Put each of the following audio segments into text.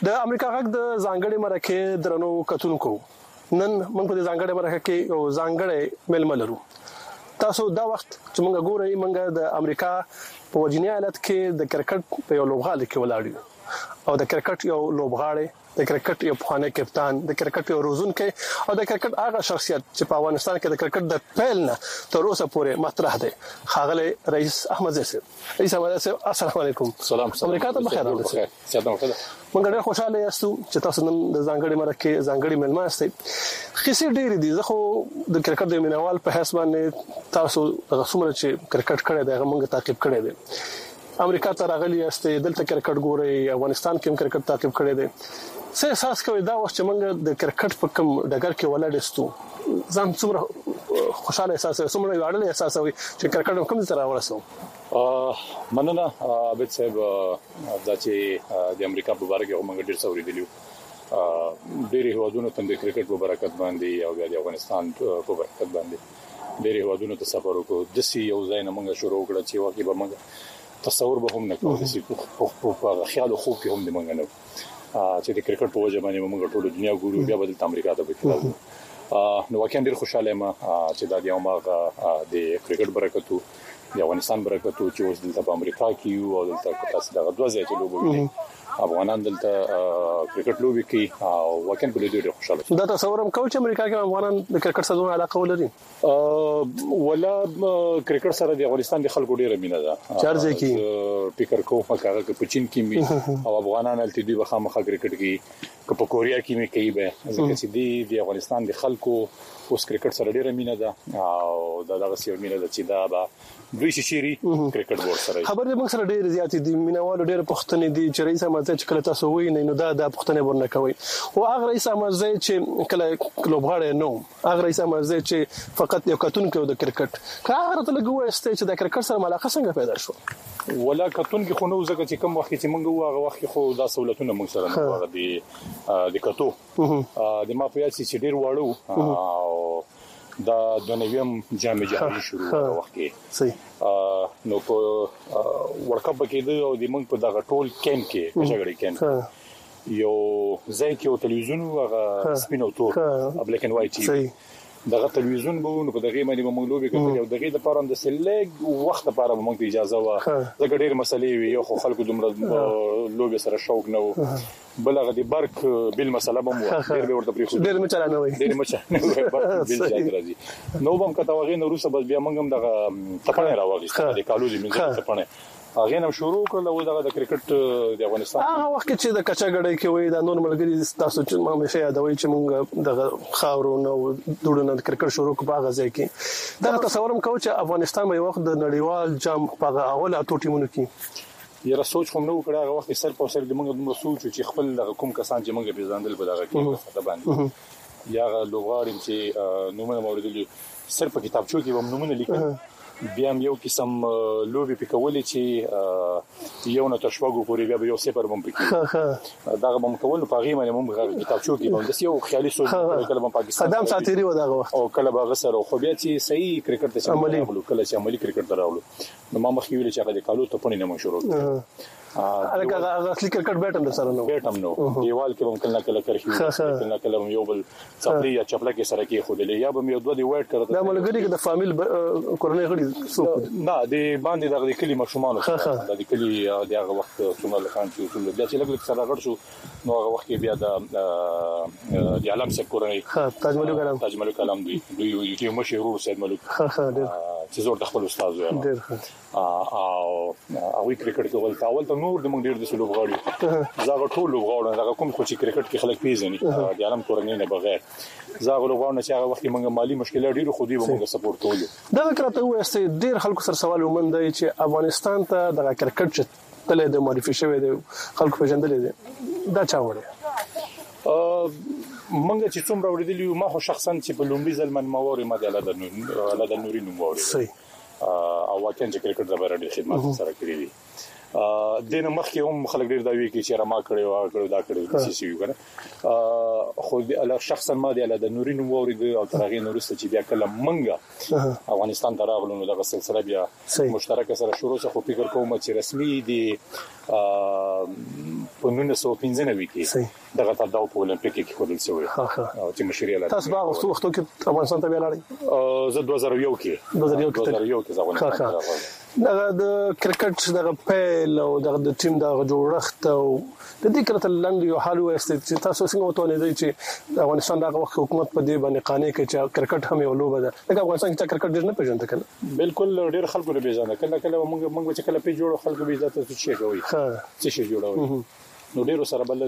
د امریکا غږ د ځانګړي مرکه درنو کتونکو نن موږ په ځانګړي مرکه کې یو ځانګړي ململ لرو. تاسو دا وخت چې موږ ګورئ موږ د امریکا په ورجینیا ایالت کې د کرکټ په یو لوبغالي کې ولاړ یو او د کرکټ یو لوبغاړی د کرکټ یو پخوانی کپتان د کرکټ یو روزونکو او د کرکټ هغه شخصیت چې په افغانستان کې د کرکټ د پیل نه تر اوسه پورې مطرح دی ښاغلی رئیس احمد زیسي. رئیس احمد زیسي السلام علیکم. سلام. امریکا ته بخیر راغلی. سلام. موږ ډېر خوشاله یاستو چې تاسو نن د ځانګړي مرکه ځانګړي ملمان یاستئ. خسي ډېر دي زه خو د کرکټ د مینوال په حساب باندې تاسو هغه څومره چې کرکټ کړی دی هغه موږ تعقیب کړی دی. امریکا ته راغلی یاستئ دلته کرکټ ګورئ افغانستان کې هم کرکټ تعقیب کړی دی. څه احساس کوي دا وخت چې موږ د کرکټ په کوم ډګر کې ولاړ ځان څومره خوشاله احساس څومره وړل احساس وي چې کرکټ کوم ځای راورسو؟ مننه عابد صاحب دا چې د امریکا په اړه کې موږ ډیر څه اوریدلیو. ډېر هیوادونو ته د کرکټ په برکت باندې او د افغانستان په برکت باندې ډېر هیوادونو ته سفر وکړو. د سی یو ځای نه موږ شروع کړو چې واقعي به موږ تصور به هم نه کوو چې په خیال او خوب کې هم د موږ نه چې د کرکټ په وجه باندې موږ ټول دنیا ګورو بیا به د امریکا ته وکړو. نو واقعا ډېر خوشاله یم چې دا د یومغه د کرکټ برکتو د افغانستان برکتو چې اوس دلته په امریکا کې یو او دلته تاسو دغه دوه ځای ته لوبوي افغانان دلته کرکټ لوبي کوي او واقعا په دې ډېر خوشاله. دا تصور هم کوم چې امریکا کې افغانان د کرکټ سره علاقه ولري ولا کرکټ سره د افغانستان د خلکو ډېره مینه ده. چارځي کې فکر کوم هغه په چین کې او افغانان الته دوی به خامخا کرکټ کوي که په کوریا کې مې کوي به ځکه چې د افغانستان د خلکو اوس کرکټ سره ډېره مینه ده او دغه څه مینه ده چې دا به دوی شيري کرکټ بورډ سره خبر دې موږ سره ډېر زیات دي مینوال ډېر پښتنې دي چې رئیس احمد چې کله تاسو وایي نه نو دا د پښتنې ورنه کوي او هغه رئیس احمد چې کله لوبغاړی نو هغه رئیس احمد چې فقط یو کتون کې د کرکټ هغه ته لګوي چې د کرکټ سره علاقه څنګه پیدا شو ولا کتون کې خو نو ځکه چې کوم وخت چې موږ هغه وخت خو دا سہولتونه موږ سره نه هغه د کتو د ما په یاد چې ډېر واړو او دا د نویم جام جهاني شروع وخت کې صحیح نو په ورکپ کې د موږ په دغه ټول کیمپ کې پښګړې کیمپ یو ځای کې او تلویزیون هغه سپینو تور بلیک اینڈ وایټ صحیح دغه تلویزیون به نو په دغه باندې موږ لوبي کوي او دغه لپاره د سلګ وخت لپاره موږ اجازه و زګ ډېر مسلې وي یو خلکو دومره لوبي سره شوق نه و بل هغه د برک بل مسله به مو ډېر به ورته پریخو ډېر مچلانه وي ډېر مچلانه برک بل ځای راځي نو بم کته وغه نو روسه بس بیا موږ هم دغه تپنه راوغی د کالو د منځ تپنه هغه نم شروع کړل او دغه د کرکټ د افغانستان هغه وخت چې د کچاګړې کې وای دا نور ملګری تاسو چې ما مشه یادوي چې موږ دغه خاورونو دوړنه د کرکټ شروع کو باغ ځای کې دا تصورم کوم چې افغانستان به وخت د نړیوال جام په اول اټو ټیمونو کې یره سوچ هم نو کړه هغه وخت سر په سر د موږ د سوچ چې خپل کوم کسان چې موږ به ځاندل په دغه کې په باندې یا لوغاړم چې نومونه موردلی سر په کتابچو کې هم نومونه لیکل بیا یو قسم لوبي پکولې چې یو نه تشواګو پورې بیا یو سپر بم پکې دا بم کول په غیمه موږ کتابچو کې بم د یو خیالي سوچ کله په پاکستان صدام ساتيري و دا وخت او کله به غسر او خو بیا چې صحیح کرکټ ته عملي کله چې عملي کرکټ دراولو نو ما مخې ویل چې هغه د کالو ته پونی نه شروع هغه اصلي کرکټ بیٹ هم سره نو بیٹ هم نو دیوال کې هم کله کله کرخي کله کله یو بل صفري یا چپله کې سره کې خو دلې یا به یو دوه دی وایټ کړه دا ملګری د فامیل کورنۍ غړي نه د باندې دغه کلی مشمانو د کلی دغه وخت څومره خان چې ټول بیا چې لګ سره غړ شو نو هغه وخت بیا د عالم سپ کورنۍ تاج ملک کلام دوی یو مشهور سید ملک چې زور د خپل استاد وي او هغه کرکټ کې ولته اول ته نور د موږ ډیر د سلوب غاړي زاغه ټول لوبغاړو دغه کوم خو چې کرکټ کې خلک پیژني د عالم کورنۍ نه بغیر زاغه لوبغاړو چې هغه وخت موږ مالی مشکلات ډیر خو دی موږ سپورټ کولو دا وکړه وایي ډیر خلکو سره سوال ومنده چې افغانستان ته د کرکټ چې تل د معرفي شوی دی خلکو پیژندل دي دا چا وړي منګه چې څومره وړېدلی ما خو شخصا چې په لومړي ځل من ماوري ما د الله د نوري نوم وړي او واکن چې کرکټ زبر ډېر خدمات سره کړی دي دینه مخکې هم خلک ډیر دا وی کې چې رما کړي دا کړي چې یو کنه خو د شخصا ما د نورین ووري او ترغه نورسته چې بیا کله منګه افغانستان ته راغلو نو دغه سلسله بیا مشترکه سره شروع شو. خو فکر کوم چې رسمي دی په 1995 کې دغه تداو په اولمپیک کې خودل شوی او چې مشري لاله تاسو باغ وختو کې افغانستان ته ولاړی زه 2001 کې افغانستان د کرکټ دغه پیل او د ټیم د جوړښت او د دې کرته لاندې یو حال وست چې تاسو څنګه وتوانیدئ چې افغانستان دغه وخت حکومت په دې باندې قانې کې چې کرکټ هم یو لوبه ده لکه افغانستان کې کرکټ ډېر نه پیژنده کنه بالکل ډېر خلکو نه پیژنده کله موږ چې کله په جوړو خلکو به عزت څه کوي څه شي جوړوي نو ډېر سره بل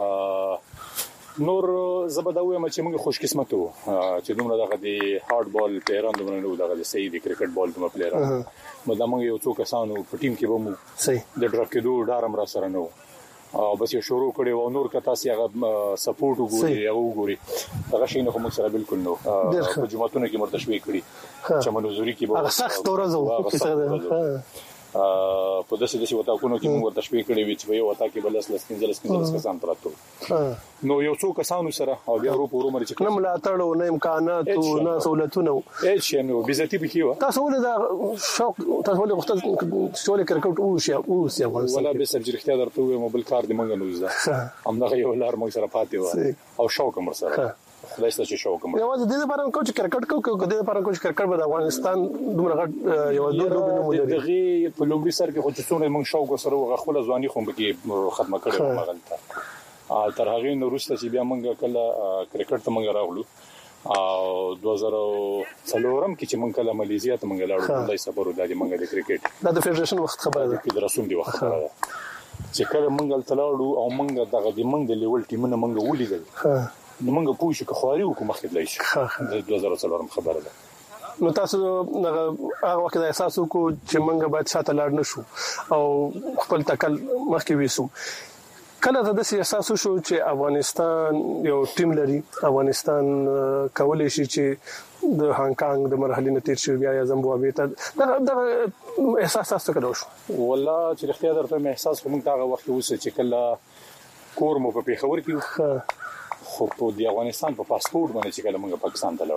نو نور زبداوي ما چې موږ خوش قسمت وو چې دومره دغه د هارد بال پلیران دومره نو دغه د صحیح د کرکټ بال دومره پلیران مدامه یو څو کسانو په ټیم کې ومو صحیح د ډراپ کېدو ډارم را سره نو او بس یو شروع کړي و نور کتا سي هغه سپورټ وګوري او وګوري هغه شي نه کوم سره بالکل نو په جمعتون کې مرتشوي کړي چې منوزوري کې هغه سخت ورځو په داسې وتا کو نو کې موږ تشویق کړی وی چې یو وتا کې بلس لسکینځل کسان تراتو نو یو څو کسانو سره او بیا ورو مر چې نه ملاتړ او نه امکانات او نه سہولتونه هیڅ نو بیزتی بکیو تاسو ولې دا شوق تاسو ولې وخت څولې کرکټ او سي ولا به سب جرختیا درته مو بل کار دی مونږ نو زده همدغه یو لار موږ سره پاتې و او شوق مر سره خدای ستاسو شوق مر یو د دې لپاره کوم چې کرکټ کو د دې لپاره کوم چې کرکټ د افغانستان دومره غټ یو دوه نمونه دغه په لومړي سر کې خو چې څونه موږ شوق سره خپل ځواني خو به کې ختمه کړو مغلطه تر هغه نو وروسته چې بیا موږ کله کرکټ ته موږ راغلو او 2004 کې چې موږ کله ماليزیا ته موږ لاړو د سفر د موږ د کرکټ د فدراسيون وخت خبره ده فدراسيون دی وخت خبره ده چې کله موږ تلاړو او موږ دغه د موږ د لیول ټیمونه موږ ولیدل نو موږ پوه شو چې خواري وکړو مخکې لای شي د 2004 خبره ده نو تاسو هغه وخت د احساس کو چې موږ باید شاته لاړ نشو او خپل تکل مخکې وېسو کله دا د احساس شو چې افغانستان یو ټیم لري افغانستان کولای شي چې د هانګ کانګ د مرحلې نتیجه شو بیا زمبابوې ته دا احساس تاسو کړو شو والله چې اختیار درته احساس کوم هغه وخت وسه چې کله کور مو په پیښور کې خو په د افغانستان په پاسپورت باندې چې کله موږ پاکستان ته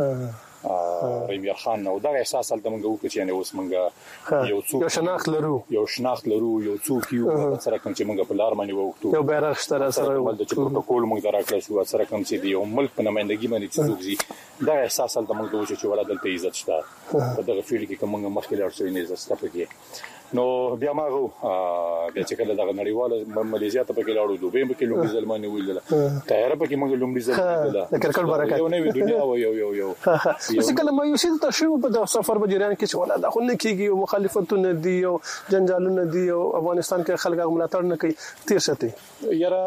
لاړو ریمیر خان نو دا احساس هلته موږ وکړ چې نه اوس موږ یو شناخت لرو یو څوک یو سره کوم چې موږ په لار باندې وکړو یو بیرغ سره د پروتوکول موږ دراکړل شو سره کوم چې د یو ملک په نمائندګي باندې چې څوک دا احساس هلته موږ وکړ چې ولا دلته عزت شته په دغه فیلډ کې کوم موږ مخکې لاړ شو نه عزت شته پکې نو بیا ما بیا چې کله دغه نړیواله ماليزیا ته پکې لاړو دوبه پکې لومړي ځلمانه ویل تیار پکې موږ لومړي ځل د کرکټ برکت یو نوې دنیا و یو چې کله ما یو څه ته شو په د سفر په جریان کې چې ولا دا خو نه کیږي او مخالفتونه دي او جنجالونه دي او افغانستان کې خلک ملاتړ نه کوي تیر شته یاره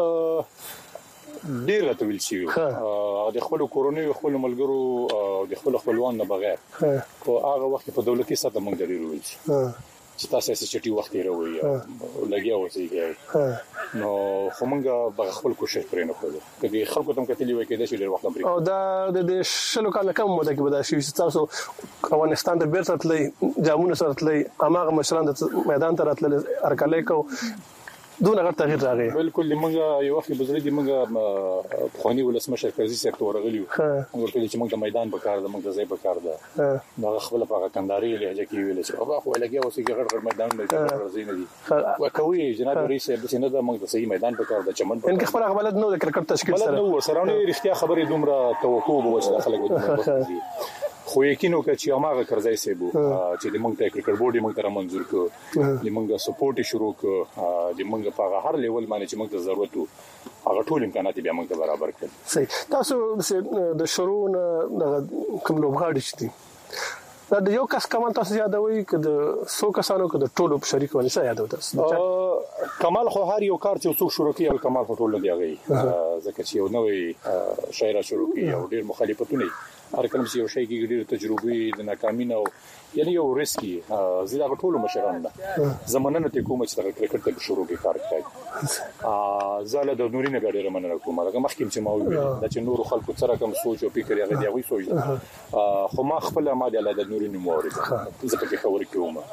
ډیر راته ویل شي د خپل کورونی خپل ملګرو او د خپل خپلوان نه بغیر او هغه وخت په دولتي سطح موږ ډیر ویل شي چې تاسو چې چټي وخت راوي لګیا اوسئ نو خو موږ به خپل کوشش پرې نه کوو کله خلکو ته کتلی وای کېده چې ډیر وخت پرې او دا د شلو کال کم مده کې بدا شي چې تاسو افغانستان ته بیرته تللی جامونه سره تللی اماغه مشران د میدان ته راتلل ارکلې کو دونه غټ تغییر راغی بالکل موږ یو وخت بزرګ دي موږ خواني ولسمشر قاضي سکتور غلیو موږ ټول چې موږ د میدان په کار ده موږ د ځای په کار ده نو خپل په کنداري لهجه کې ویل چې هغه خو لګیا اوسې غټ میدان مې راځي نه دي وکوي جناب رئیس د سینه د موږ د صحیح میدان په کار ده چمن ان کې خبره غلط نو د کرکټ تشکیل سره نو سره رښتیا خبرې دومره توقع وبوسه خلک خو یقینو چې هغه کرزای سیبو چې د موږ ته کرکټ بورډ موږ ته منظور کړ د موږ سپورټ شروع کړ د موږ په هر لیول باندې چې موږ ته ضرورت وو هغه ټول امکانات بیا موږ ته برابر کړل صحیح تاسو د شروع نه کوم لوبغاړي چې دا یو کس کمال تاسو یادوي کده سو کسانو کده ټولو په شریک باندې څه یادو تاسو کمال خو هر یو کار چې څوک شروع کوي کمال په ټولو دی غي ځکه چې یو نوې شاعر شروع کوي او ډیر مخالفتونه هر کله چې یو شی کې ډېر تجربه د ناکامۍ نو یعنی یو ریسکی زیاده ټولو مشران ده زمونږ ته کوم چې د کرکټ ته شروع کې کار کوي زاله د نورینه ډېر مننه کوم هغه مخکې چې ما ویل دا چې نور خلکو سره کوم سوچ او فکر یې دی وي سوچ خو ما خپل ما د نورینه مورید زه په خبرې کوم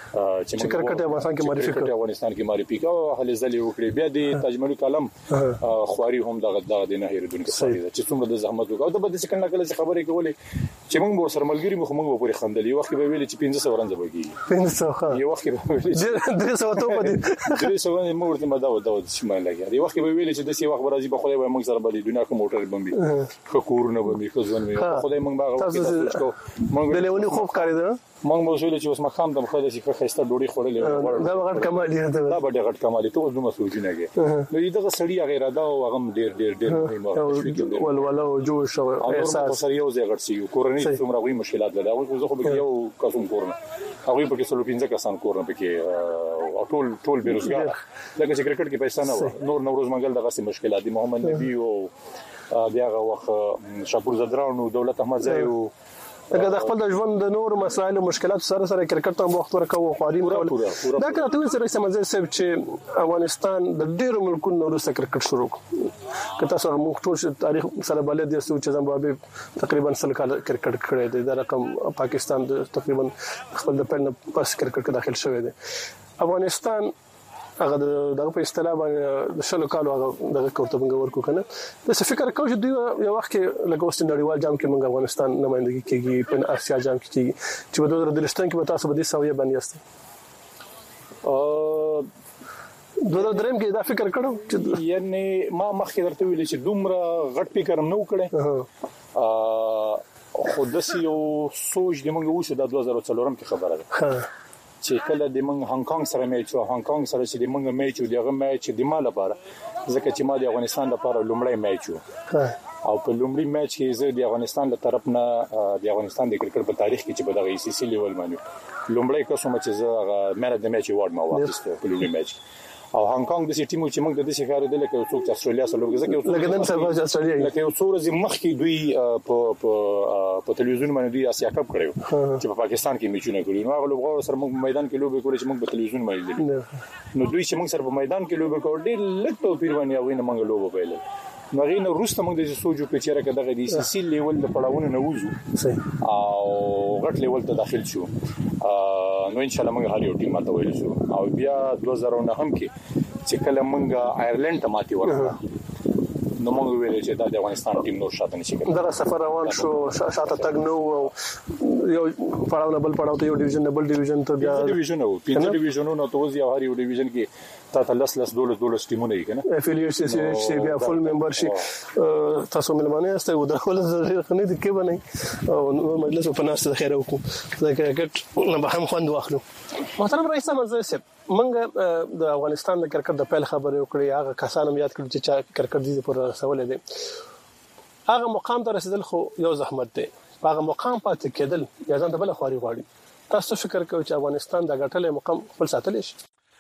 چې کرکټ افغانستان کې معرفي کړ افغانستان کې معرفي کا هلې ځلې وکړي بیا د تجمل کلم خواري هم دغه د نه هیردونکو چې څومره د زحمت وکاو د بده څنګه کله خبرې کولې چې موږ سره ملګری موږ پورې خندلې وخت به ویل چې 500 ورنځ بږي 500 یو وخت به ویل 300 ته په 300 موږ ورته مداو شمال لګیا دی وخت به ویل چې د سی وخت راځي په خدای به موږ سره به د دنیا کوم موټر بمبي خکورونه بمبي خزون وي خدای موږ باغ موږ د لیونی خوب کاری ده موږ موضوع چې اوس مخام د مخه د شي خسته ډوډۍ خورلې دا غټ کمال دی دا به غټ کمال ته نو مسوي نه کېږي نو دغه سړی غیر ادا او هغه ډیر مهم ولوله او جوش او احساس سره یو ځای غټ شي کورنۍ څومره وي مشکلات لري او زه خو به یو قسم کورنه هغه په کې سلو 15 کسان کورنه پکې ټول بیروزګار لکه چې کرکټ کې پیسې نه نور نوروز منګل دغه سي مشکلات دي محمد نبی او دغه وخت شاپور زدرانو دولت احمد زايو دا د خپل د ژوند د نور مسایل او مشکلات سره کرکټ ته وخت ورکوي خواري دا کله ته سره سمځي چې افغانستان د ډیرو ملکونو وروسته کرکټ شروع کړ کته سره موږ ټول تاریخ سره بلد یو چې زمبابوې تقریبا 100 کال کرکټ کړی دی دا رقم پاکستان تقریبا خپل د پلن پاس کرکټ کې داخل شوی دی افغانستان هغه دغه په اصطلاح باندې د شلو کالو هغه دغه کوته موږ ورکو کنه د څه فکر کوم چې دوی یو وخت کې لګوست نړیوال جام کې موږ افغانستان نمائندګي کیږي په آسیا جام کې کیږي چې په 2013 کې به تاسو به د سویه باندې یاست دریم کې دا فکر کړو چې یعنی ما مخکې درته ویل چې دومره غټ فکر نه وکړې خو د یو سوچ د موږ وشه د 2004 کې خبره ده چې کله د موږ هانګ کانګ سره میچ او هانګ کانګ سره چې د موږ میچ او دغه میچ د مال لپاره ځکه چې ما د افغانستان لپاره لومړی میچ او په لومړی میچ کې زه د افغانستان له طرف نه د افغانستان د کرکټ په تاریخ کې چې په دغه ای سی سی لیول باندې لومړی کوم چې زه مېره د میچ ایوارډ ما واخیسته په لومړی میچ او هانګ کانګ د ټیم چې موږ د دې ښکار دي لکه څوک چې استرالیا سره لوګي ځکه لکه نن سبا چې استرالیا لکه یو څو ورځې مخکې دوی په تلویزیون باندې دوی آسیا کپ کړو چې په پاکستان کې میچونه کړی نو هغه لوبغاړو سره موږ میدان کې لوبي کولې چې موږ په تلویزیون باندې لیدل نو دوی چې موږ سره په میدان کې لوبي کول ډېر لږ توپیر باندې او نه موږ لوبو پیل نو غینه روسته موږ د سوجو په چیرې کې دغه دی سی لیول د پړاوونه نه وځو او غټ لیول ته داخل شو نو ان شاء الله موږ هر یو ټیم ماته ویل شو او بیا 2009 هم کې چې کله موږ آیرلند ته ماتي ورکړه نو موږ ویل چې دا د افغانستان ټیم نور شاته نشي کېدای دا سفر روان شو شاته تګ نو یو پړاو نه بل پړاو ته یو ډیویژن نه بل ډیویژن ته بیا ډیویژن او پنځه ډیویژنونو ته وځي او هر یو ډیویژن کې تا لس دولس ټیمونه یې کنه افیلیټ سی بیا فل ممبرشپ تاسو ملمانه است او د خپل خنې د کې باندې او مجلس په ناس د خیر وکړو ځکه کرکټ نه به هم خوند واخلو محترم رئیس مزه منګه د افغانستان د کرکټ د پیل خبرې وکړې هغه کسان هم یاد کړل چې کرکټ دې پر رسولې دي هغه مقام ته رسیدل خو یو زحمت دی هغه مقام پاتې کېدل یا ځان ته بل خوري غواړي تاسو فکر کوئ چې افغانستان د غټلې مقام خپل ساتل شي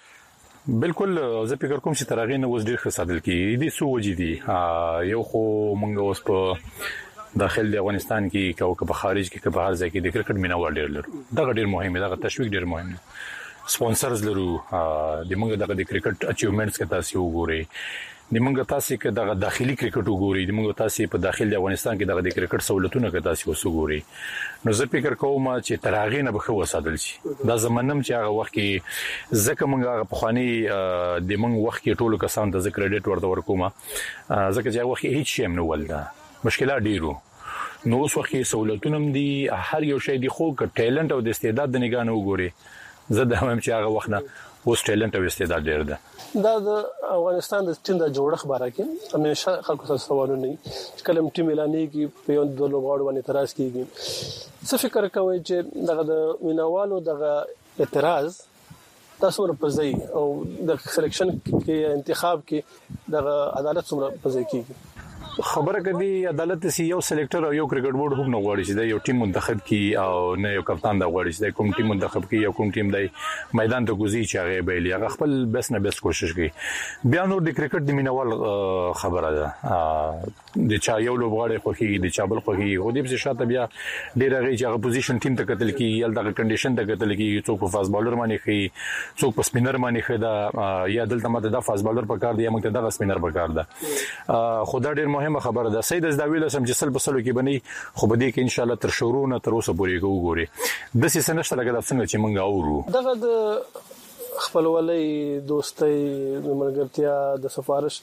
بالکل زه فکر کوم چې ترغه نه وز ډیر ښه ساتل کیږي دي سو وجې دي یو خو مونږ اوس په داخل د افغانستان کې او په خارج کې په هر ځای کې د کرکټ مینوال ډیر لرو دا ډیر مهم دی دا تشویق ډیر مهم دی سپانسرز لرو د موږ د کرکټ اچیومنټس کې تاسو وګورئ د موږ تاسو کې د داخلي کرکټ وګورئ د موږ تاسو په داخل د افغانستان کې د کرکټ سہولتونو کې تاسو وګورئ نو زه فکر کوم چې ترغه نه به وساتل شي دا زمونږ چې هغه وخت کې ځکه موږ هغه په خواني د موږ وخت کې ټولو کسان ته کریډټ ورته ورکوم ځکه چې هغه وخت هیڅ شی نه ولدا مشکلات ډیرو نو اوس وخت کې سہولتونه دي هر یو شی دی خو ټیلنت او د استعداد د نگاه نه وګورئ زه د هم چې هغه وخت نه اوس ټیلنت او استعداد ډیر ده دا د افغانستان د ټیم د جوړښت باره کې همیشه خلکو سره سوالونه نه چې کلم ټیم اعلاني کې په یو د لوبغاړو باندې اعتراض کیږي څه فکر کوئ چې دغه د مینوالو دغه اعتراض تاسو ورپځي او د سلیکشن کې انتخاب کې دغه عدالت څومره پځي کیږي خبره کدي عدالت سي یو سلیکټر او یو کرکټ بورډ هم نه غواړي چې یو ټیم منتخب کی او نه یو کپتان دا غواړي چې کوم ټیم منتخب کی یا کوم ټیم دی میدان ته کوزي چې هغه بیل هغه خپل بیس نه بیس کوشش کوي بیا نور د کرکټ د مینوال خبره ده د چا یو لوبغاړي خوخي د چا بل خوخي خو دې په شاته بیا ډیر هغه چې پوزیشن ټیم ته قتل کی یا د کنډیشن ته قتل کی څوک په فاست بالر باندې خي څوک په سپینر باندې خي دا یا دلته ماته د فاست بالر په کار دی یا موږ ته د سپینر په کار ده خو دا ډیر مهمه خبره ده. سید از دا ویل سم چې سل په سلو کې بني خو بده کې ان شاء الله تر شورونه تر اوسه پورې وګوري د سې سنشت لګا د څنګه چې مونږ اورو دغه د خپلولۍ دوستۍ د ملګرتیا د سفارش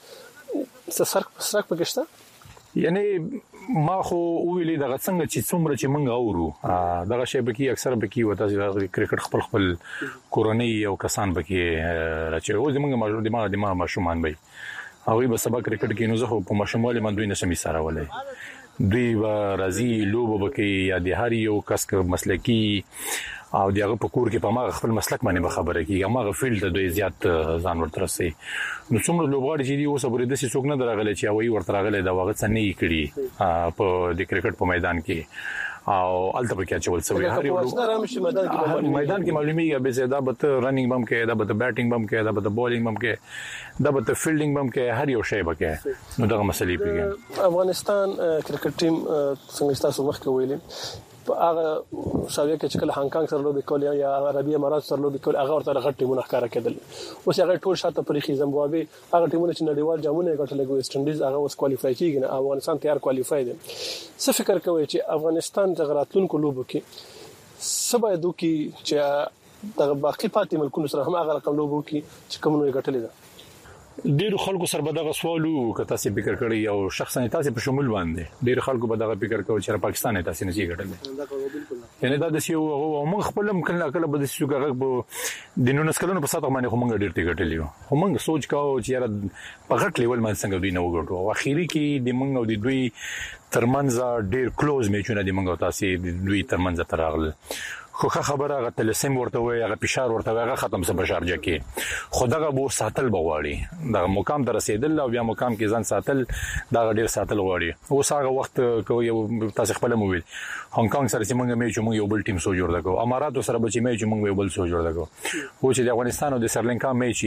سرک پکشته یعنی ما خو ویلې دغه څنګه چې څومره چې مونږ اورو دغه شی بکی اکثر بکی وته چې کرکټ خپل کورنۍ او کسان بکی راچې او زمونږ دماغ ماشومان به او به سبا کرکټ کې نو زه په ماشوموالي من دوی نشم سره ولې دوی به راځي لوبه بکی یا د هر یو کس مسلکی او دغه په کور کې په ما خپل مسلک باندې خبره کیږي ما فیلډ دوی زیات ځان ورته رسي نو څومره لوبغاړي چې دی اوس پرې د څه څوک نه درغلي چې وایي ورته راغلي دا وخت څنګه یې کړی په د کرکټ په میدان کې او الته په کې چول سوي هر یو میدان کې معلومیږي به زیاده به رننګ بم کې دا به بیټینګ بم کې دا به بالینګ بم کې دا به فیلډینګ بم کې هر یو شی به کې نو دغه مسلې پیږي افغانستان کرکټ ټیم څنګه تاسو وخت ویلې په هغه ساویه کې چې کله هانګ کانګ سره لوبي کول یا عربي امارات سره لوبي کول هغه ورته غټ ټیمونه ښکارا کېدل اوس هغه ټول شاته پرېخي زمبابوي هغه ټیمونه چې نړیوال جامونه ګټل کوي ویسټ انډیز هغه اوس کوالیفای کیږي نه افغانستان تیار کوالیفای دي څه فکر کوي چې افغانستان د غراتونکو لوبو کې سبا دوی چې د باقي پاتې ملکونو سره هم هغه رقم لوبو کې چې کومه ګټلې ده ډیر خلکو سره به دغه سوالو که تاسو فکر کړی او شخصا تاسو په شمول باندې ډیر خلکو به دغه فکر کوي چې پاکستان تاسو نه شي ګټل یعنی دا د سی او موږ خپل کله کله به د سیګه په د 19 کلونو په ساته باندې موږ ډیر ټیګټلی یو موږ سوچ کاوه چې یاره په غټ لیول باندې څنګه دوی نه وګټو او اخیری کې د موږ او د دوی ترمنځ ډیر کلوز میچونه د موږ تاسو د دوی ترمنځ تراغل خو خبره غته تلسم ورته وي هغه فشار ورته هغه ختم سه بشار جکه خدغه بو ساتل بغواړي دا مقام در رسیدل او بیا مقام کې ځان ساتل دا ډیر ساتل غواړي اوس هغه وخت کوي تاسو خپل موویل هانګ کانګ سره چې موږ یو بل ټیم سو جوړ دغه امارات سره به چې موږ یو بل سو جوړ دغه او چې د افغانستان او د سریلانکا میچ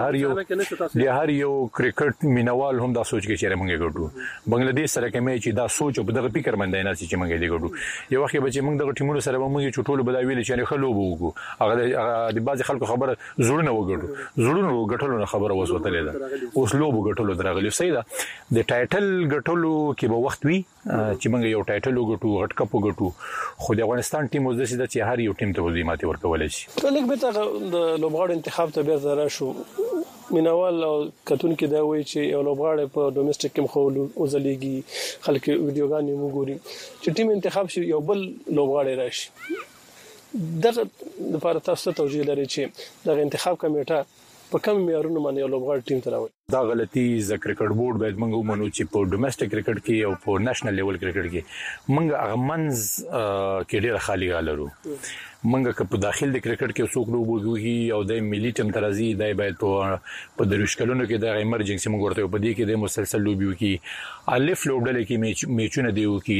د هر یو کرکټ مینوال هم دا سوچ کې چې موږ ګټو بنگلاديش سره کې میچ دا سوچ په دغه فکر باندې نه چې موږ دې ګټو یو وخت به چې موږ دغه ټیمونو سره موږ چټول بدای ویل چې خلو وګو هغه د بعض خلکو خبره زړونه وګړو زړونه غټلو خبره وسوتلې ده اوس لوب غټلو درغلی سیدا د ټایټل غټلو کې به وخت وی چې موږ یو ټایټل وګټو غټ کپ وګټو خو د افغانستان ټیم اوس د سیده چې هر یو ټیم ته وځي ماتي ورکول شي لکه به ته د لوبغاړو انتخاب ته بیا زره شو مینوال او کتون کې دا وایي چې یو لوبغاړی په ډومېسټک کې مخول او ځلېږي خلک ویډیوګانې وګوري چې ټیم انتخاب شي یو بل لوبغاړی راشي دغه لپاره تاسو ته توجیه لري چې دغه انتخاب کمیټه په کوم معیارونو باندې یو لوبغاړی ټیم ته راوړي دا غلطي ز کرکټ بورډ باید موږ ومنو چې په ډومېسټک کرکټ کې او په نېشنل لیول کرکټ کې موږ هغه منځ کې ډېر خالی غالرو موږ که په داخل د کرکټ کې څوک لوبوي او د ملي ټیم ترازی دای باید په دروشکلونو کې د ایمرجنسي موږ ورته په دې کې د مسلسل لوبي وکي الف لوبډل کې میچونه دی وکي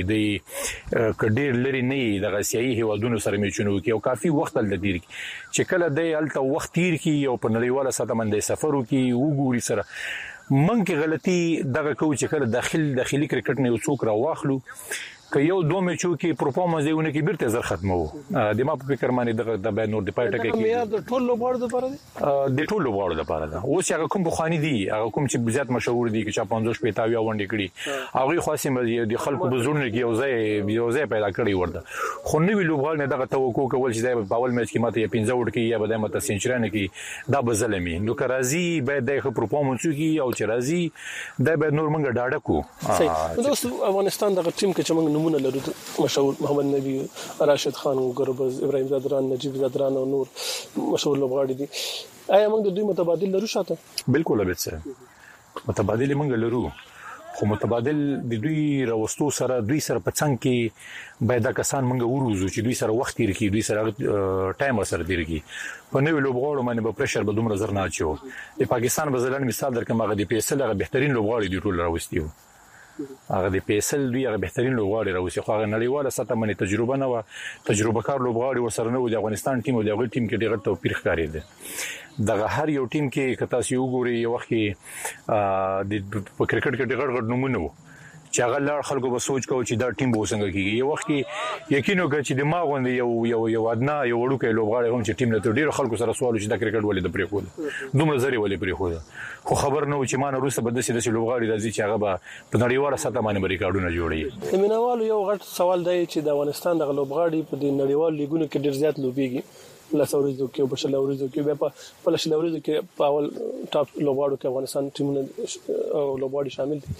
د کډیر لري نه د غسیایي هوادونو سره میچونه وکي او کافي وخت ل دیر چې کله د الته وخت تیر کی او په نړیواله سطح باندې سفر وکي وګوري سره منګه غلطي دغه کوي چې کله داخلي کرکټ نه څوک را واخلو که یو دوه میچو کې پرفارمنس دیونه کې بیرته زر ختمو د ما په فکر باندې د بیان نور د پایټه کې د ټول لوبغاړو لپاره دي د ټول لوبغاړو لپاره ده اوس هغه کوم بخانی دي هغه کوم چې زیات مشهور دي چې 15 پیتاوی ونډې کړي هغه خاصه د خلکو بزرګ کې یو ځای پیدا کړی ورته خو نوې لوبغاړو نه دغه توقع کول چې په اول میچ کې ماته 15 وډ کې یا بده ماته سنچرانه کې دا بزلمي نو کرازي باید د پرفارمنس کې او چې راځي دا باید نور منګه ډاډه کو صحیح دوست افغانستان دغه ټیم کې چې نمونه لرو مشهور محمد نبی راشد خان ګربز ابراهيم زادران نجيب زادران او نور مشهور لوبغاړي دي آیا موږ د دوی متبادل لرو شاته بالکل به څه متبادل موږ لرو خو متبادل د دوی راوستو سره دوی سره پڅنګ کې باید کسان موږ وروزو چې دوی سره وخت تیر کی دوی سره ټایم سره تیر کی په نوې لوبغاړو باندې به پريشر به دومره زر نه اچو د پاکستان بزلن مثال درکمه غو د پیسل غو بهترین لوبغاړي دی ټول راوستیو هغه د پیسل دوی هغه بهترین لوبغاړي راوسی خو هغه نړیواله سطح باندې تجربه نه و تجربه کار لوبغاړي ورسره نه و د افغانستان ټیم او د هغه ټیم کې ډېر توپیر ښکاري دي دغه هر یو ټیم کې کتا سی وګوري یو وخت د کرکټ کې ډېر غړ نمونه و چې هغه لار خلکو به سوچ کوي چې دا ټیم به وسنګ کیږي یو وخت کې یقین وکړي چې دماغ باندې یو ادنا یو وړوکی لوبغاړی هم چې ټیم له ډیرو خلکو سره سوال چې دا کرکټ ولې د پرې خو دومره زری ولې پرې خو خو خبر نه و چې مان روسه بده سي د لوبغاړي راځي چې هغه به په نړیواله سطح باندې ریکارډونه جوړي مینوالو یو غټ سوال دی چې د افغانستان د لوبغاړي په د نړیوال لیګونو کې ډیر زیات لوبيږي لاسوريزو کې او بشلاوريزو کې بیا په لاسوريزو کې په اول ټاپ لوبغاړو کې افغانستان ټیمونه لوبغاړي شامل دي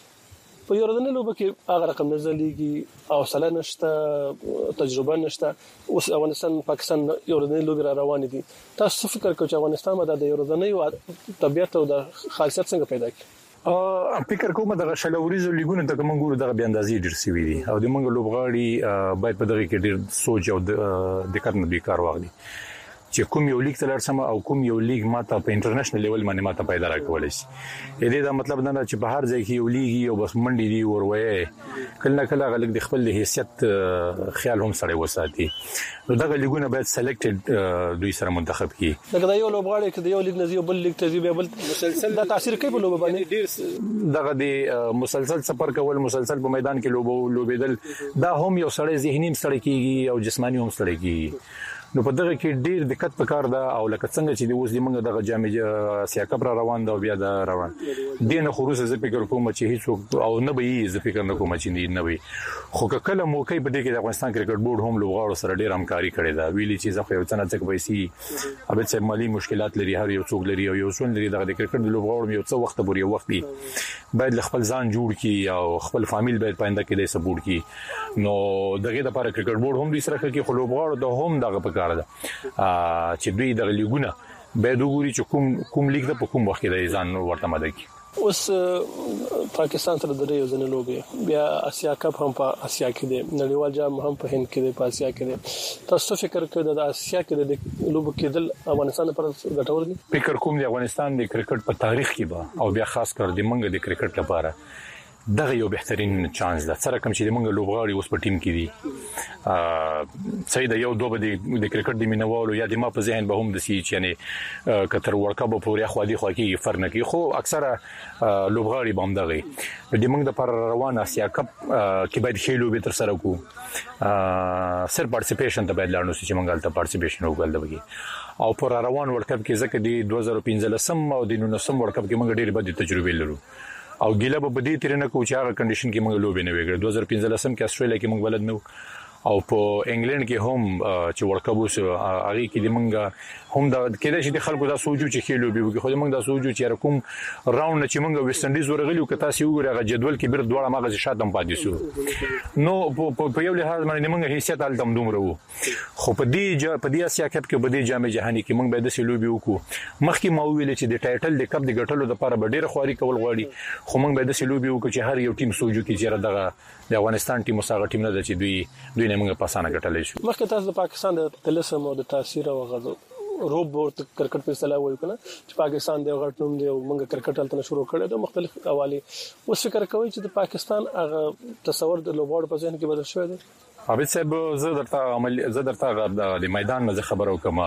په یو ورځنی لوبه کې هغه رقم نزلېږي او سلا نشته تجربه نشته اوس افغانستان پاکستان یو ورځنی لوبه را روان دي تاسو فکر کوئ چې افغانستان به د یو ورځنی طبيعت او د خاصیت څنګه پیدا کړي فکر کوم د شلوريزو لیګونو ته کوم ګورو دغه بیا اندازې ډیر سوي دي او د منګ لوبغاړي باید په دغه کې ډیر سوچ او دقت نه کار واغلي چې کوم یو لیګ تلر سم او کوم یو لیګ ماته په انټرنیشنل لیول باندې ماته پیدا راکولای شي دې دا مطلب نه چې په هر ځای کې یو لیګ او بس منډي دی وروي کله کله غلط د خپل حیثیت خیال هم سره وساتي نو دغه لیګونه باید سلیکټډ دوی سره منتخب کی دغه یو لوبغاړي کې یو لیګ نزي بل لیګ تزي بل مسلسل دا تاثیر کوي په لوبه باندې ډیر دغه د مسلسل سفر کول مسلسل په میدان کې لوبېدل دا هم یو سړی ذهني سړی کیږي او جسمانی هم سړی کیږي نو په دغه کې ډیر دقت پکار ده او لکه څنګه چې د اوس د منګه دغه جامع اسیا کپ را روان ده او بیا دا روان دینه خروسه ز فکر کوم چې هیڅ او نه به ز فکر نه کوم چې نه وي خو کله موقع په دې کې د افغانستان کرکټ بورډ هم لوغاړو سره ډیر همکاري کړې ده ویلي چې زه خو یو څنګه څنګه پیسې اوبه چې مالی مشکلات لري هر یو څوک لري او یو څون لري د کرکټ د لوغاړو یو څو وخت پورې وخت دی باید خپل ځان جوړ کی او خپل فامیل باید پاینده کې د سپورټ کی نو دغه د لپاره کرکټ بورډ هم دې سره کوي خو لوغاړو د هم دغه پکار ده چې دوی د لیګونه به دوی چې کوم لیګ د کوم وخت د ځان ورته ماده کی اوس پاکستان سره د یو ځنه لوبي بیا اسیا کپ هم په اسیا کې دی نړیوال جام هم په هند کې دی په اسیا کې دی تاسو فکر کوئ د اسیا کې د لوبو کېدل افغانستان لپاره ګټور دي فکر کوم د افغانستان د کرکټ په تاریخ کې به او بیا خاص کر د منګ د کرکټ لپاره دغه یو بهترین چانس ده سره کوم چې د منګ لوبغاړي اوس په ټیم کې دي صحیح ده یو دوه د کرکټ د مینوالو یا د ما په ذهن به هم د سی چې یعنی کتر ورکا به پورې خو دي خو کې فرق نه کوي خو اکثره لوبغاړي به هم دغه د منګ د پر روان اسیا کپ کې باید خېلو به تر سره کو سر پارټیسیپیشن ته باید لاړو چې منګال ته پارټیسیپیشن وکړل او پر روان ورلد کپ کې ځکه د 2015 او د 19 ورلد کپ کې موږ ډېر بد تجربه لرو او ګیله به بدی تیر نه کو چې هغه کنډیشن کې موږ لوبې نه وګړو 2015 کې استرالیا کې موږ بلد نو او په انګلند کې هم چې ورلد کپ وس هغه کې د موږ هم د کېدای شي د خلکو دا سوچو چې خېلو به خو موږ دا سوچو چې کوم راوند چې موږ ویسټ انډیز ورغلیو کته سی وګړه جدول کې بیر دوړه ماغه شاتم پاتې شو نو په یو لحاظ باندې موږ حیثیت ال دم دومره وو خو په دې اسیا کپ کې بده جام جهاني کې موږ به د سلوبي وکړو مخکې مو ویل چې د ټایټل د کپ د ګټلو لپاره به ډېر خواري کول غواړي خو موږ به د سلوبي وکړو چې هر یو ټیم سوچو کې چې دغه د افغانستان ټیم مساغه ټیم نه د چې دوی نه موږ پاسانه ګټلې شو مخکې تاسو د پاکستان د تلسم او د تاثیر او غزو روب ورته کرکټ په اصطلاح وایي کنه چې پاکستان د غټنوم دی او موږ کرکټ تلته شروع کړی د مختلف حواله اوس فکر کوي چې د پاکستان هغه تصور د لوبغاړو په ذهن کې بدل شوی دی عابد صاحب زه درته د میدان نه خبرو کوم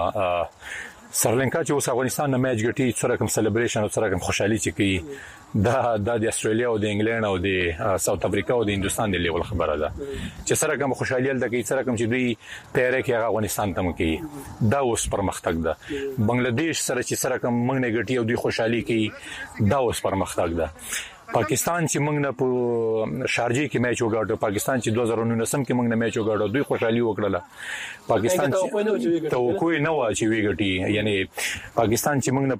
سرلنکا چې اوس افغانستان نه میچ ګټي سره کوم سلیبریشن او سره کوم خوشحالي چې کوي دا د استرالیا او د انګلند او د ساوث افریقا او د هندستان د لیول خبره ده چې سره کوم خوشحالي د کوي سره کوم چې دوی پیره کې افغانستان ته کوي دا اوس پرمختګ ده بنگلاديش سره چې سره کوم موږ نه ګټي او دوی خوشحالي کوي دا اوس پرمختګ ده پاکستان چې موږ نه په شارجه کې میچ وګاټو پاکستان چې 2019 کې موږ نه میچ وګاټو دوی خوشحالي وکړه پاکستان توقع نه و چې ویګټي یعنی پاکستان چې موږ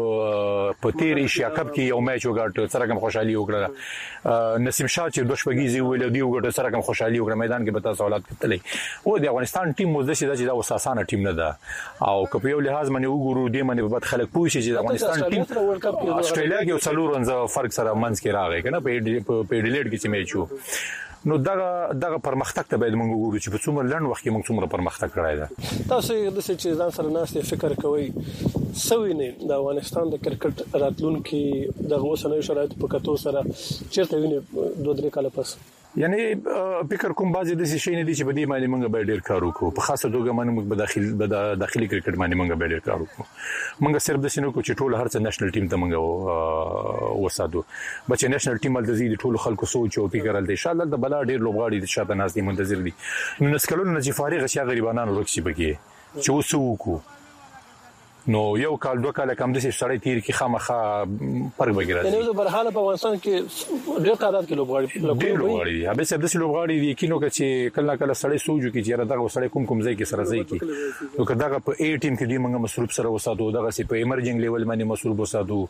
نه په تیر ایشیا کپ کې یو میچ وګاټو سره کوم خوشحالي وکړه نسیم شاه چې د شپږیزي ویل دی وګاټو سره کوم خوشحالي وکړه میدان کې به تاسو حالات کتلې او د افغانستان ټیم مزدشي دا اساسانه ټیم نه ده او کپ یو لحاظ باندې وګورو دی باندې به خلک پوښي چې د افغانستان ټیم استرالیا کې څلور فرق سره منځ کې راغی کنه په ډیلیټ کې چې میچو نو دغه پرمختګ ته باید موږ وګورو چې په څومره لنډ وخت کې موږ څومره پرمختګ کړای دا تاسو د چې ځان سره ناشته فکر کوئ سوي نه د افغانستان د کرکټ راتلونکو د اوسنوي شرایطو په کتو سره چیرته ویني 2-3 کال پس یعنی فکر کوم بعضی د شي نه دي چې په دې باندې موږ به ډیر کار وکړو په خاصه توګه باندې موږ به داخلي کرکټ باندې موږ به ډیر کار وکړو موږ صرف د سينو کو چې ټول هر څه نېشنل ټیم ته موږ وساتو بچ نېشنل ټیم ول د زیات ټول خلکو سوچ او فکر ال دي ان شاء الله د بلا ډیر لوبغاړي د شاته ناس دي منتظر دي نو نسکلون نه چې فارغ شي غریبانو ورکشي بګي چې وسوکو نو یو کال دوه کال کم د سړی تیر کی خامخه فرق بګیرا یعنی زه برحاله په افغانستان کې ډېر تعداد کې لوبغاړي دي هغه سب د لوبغاړي دي کینو چې کله کله سړی سوجو کې چې دغه سړی کوم ځای کې سره ځای کې نو کداغه په A ټیم کې دی موږ مصروف سره وساتو دغه سي په ایمرجنګ لیول باندې مصروف وساتو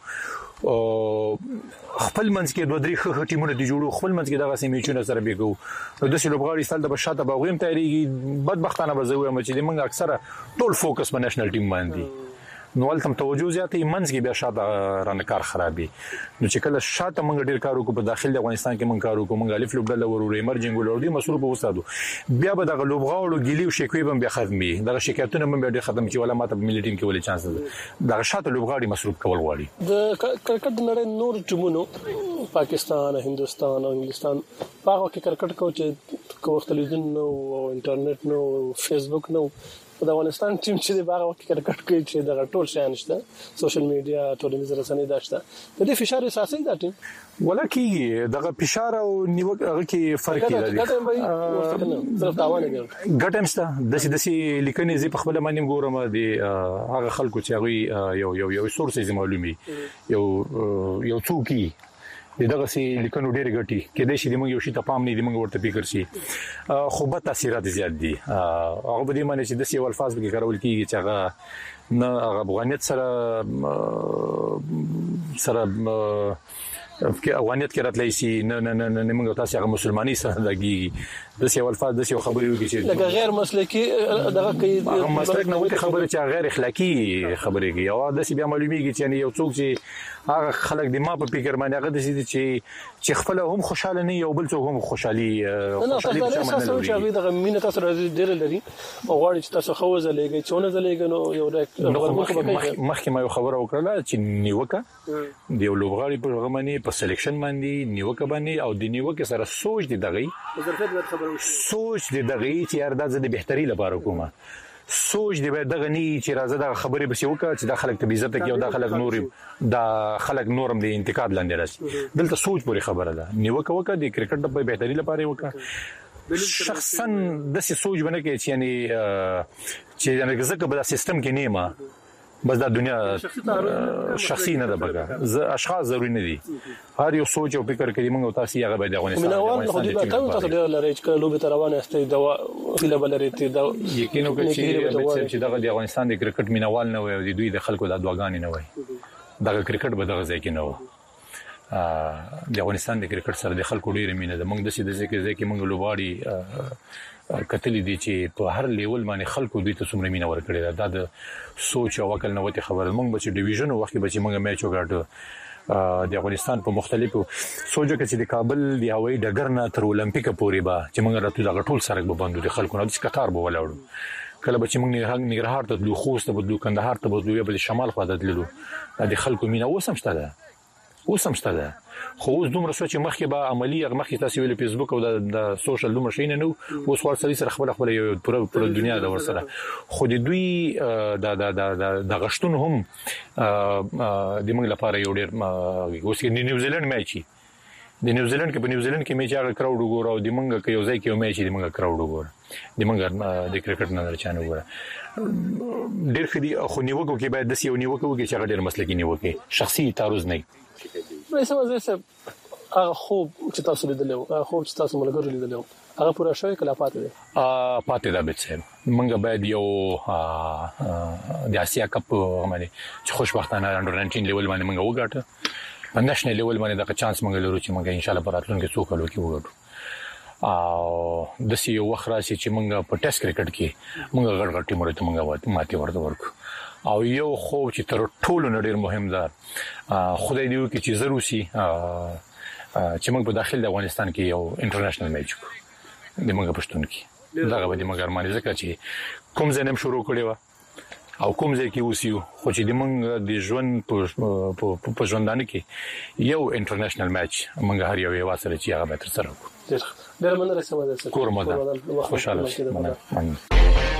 خپل منځ کې دوه درې خه ټیمونه دي جوړو خپل منځ کې دغه سي میچونه سره بیګو نو د لوبغاړي ستل د بشاته باغیم تیاریږي بدبختانه بزوي چې موږ اکثره ټول فوکس په نېشنل ټیم باندې نو ولتم توجه زیاتې منځ کې بیا شاته رانه کار خرابي نو چې کله شاته موږ ډیر کار وکړو په داخل افغانستان کې موږ کار وکړو موږ الف لوبډل ورو ایمرجنګ ولور دي مصروف وساتو بیا به د لوبغاړو ګیلی او شکوي به بیا ختمي دغه شکایتونه به ډیر ختم کی ولا ماته په ملي ټیم کې ولې چانس ده دغه شاته لوبغاړي مصروف کول غواړي د کرکټ نړۍ نور ټیمونو پاکستان هندستان او انګلستان په هغه کې کرکټ کو چې کوم تلویزیون نو انټرنیټ نو فیسبوک نو د افغانستان ټیم چې د باغ وخت کرکټ کوي چې د ټول شان شته سوشل میډیا ټولنیز رسنۍ داشته د دې فشار اساسي دا ټیم ولکه دغه فشار او نیوکه هغه کې فرق دی ګټم ستا د سې لیکنې زی په خپل باندې ګورم دي هغه خلکو چې هغه یو سورسز معلومي یو څوکي دغه سي لیکنو ډېر غټي کې د شي د موږ یو شي ته پام نه دی موږ ورته فکر شي خو به تاثیرات زیات دي هغه به دې معنی چې د سی الفاظ به کارول کیږي چې هغه نه افغانیت سره کې افغانیت کې راتلای شي نه موږ تاسو هغه مسلمانۍ سره دغه د سی الفاظ د سی خبرې وکړي چې لکه غیر مسلکی دغه کوي مسلک نه وته خبره چې غیر اخلاقی خبرې کوي او د سی بیا معلومیږي چې یو څوک چې هغه خلک د ما په فکر باندې هغه د سې چې خپل هم خوشاله نه یو بل څوک هم خوشحالي تاسو چې دغه مینه تاسو راځي ډیر لري او غواړي چې تاسو خوځه لګي چې ونه زلېګ نو یو مخکې ما یو خبره وکړه چې نیوکه دی لوبغاړي په غمنی په سلیکشن باندې نیوکه باندې او د نیوکه سره سوچ دی دغه سوچ دی دغه چې اردا د بهتري لپاره کومه سوچ دی دغه ني چې راځه د خبرې بس یو کا چې د خلک ته عزت کوي او د خلک نور د خلک نورم د انتقاد لاندې راشي دلته سوچ پوری خبره ده نیوکه وکړه د کرکټ د بهتري لپاره وکړه شخصا د سوچ باندې کې چې یعنی زکه په سیستم کې نیمه بس دا دنیا شخصي نه ده بګه ز اشخاص ضروري نه دي هر یو سوچ او فکر کوي موږ تاسو یې غوډه افغانستان تاسو ډېر لري چې لوبه تروانه استي دا فیله بلري ته دا یقینو کې چې دغه د افغانستان د کرکټ مینوال نه وي او د دوی د خلکو د دواګانی نه وي دغه کرکټ به دغه ځای کې نه و د افغانستان د کرکټ سره د خلکو ډېر مینه ده موږ د سې ځکه موږ لوباړي کتلې دي چې په هر لیول باندې خلکو دوی ته څومره مینه ورکړي دا د سوچ او عقل نه وته خبره موږ به چې ډیویژن وخت به چې موږ میچ وکړو د افغانستان په مختلفو سوچو کې چې د کابل دی هوایي ډګر نه تر اولمپیک پورې به چې موږ راته د غټول سره به بندو د خلکو نه د قطار به ولاړو کله به چې موږ نګرهار ته تلو خوست ته بدلو کندهار ته بدلو یا بل شمال خوا ته تللو د خلکو مینه وسمشته ده خو اوس دومره سوچ مخکې به عملی مخکې تاسو ویل فیسبوک او د سوشل دومره شي نه نو اوس ورسره سره خپل یو پوره دنیا د ورسره خو د دوی د غشتون هم د موږ لپاره یو ډیر اوس د نیوزیلند میچي د نیوزیلند کې په نیوزیلند کې میچ هغه کراوډ وګورو د موږ کې یو ځای کې میچ د موږ کراوډ وګورو د موږ د کرکټ نه چانه وګورو ډیر خدي خو نیوکو کې باید د سیو نیوکو کې چې هغه ډیر مسلکی نیوکه شخصي تعرض نه هغه خوب چې تاسو لیدلو هغه خوب چې تاسو ملګرو لیدلو هغه پوره شوی کله پاتې ده به څه موږ باید یو د اسیا کپ باندې چې خوشبختانه انډر 19 لیول باندې موږ وګاټه په نېشنل لیول باندې دا چانس موږ لرو چې موږ ان شاء الله په راتلونکي څو کلو کې وګاټو او د سی یو وخت راشي چې موږ په ټیسټ کرکټ کې موږ غړغړ ټیمونو ته موږ ماتي ورکو او یو خو چې تر ټولو ډیر مهم ده خدای دې وکړي چې ضروري شي چې موږ په داخل د افغانستان کې یو انټرنیشنل میچ وکړو د موږ پښتون کې دا به د موږ ارمان ځکه چې کوم ځنم شروع کړی و او کوم ځای کې وسیو خو چې د موږ د ژوند په ژوندانه کې یو انټرنیشنل میچ موږ هر یو واسره چې هغه به تر سره وکړو ډېر مننه سم ده کور مده خوشاله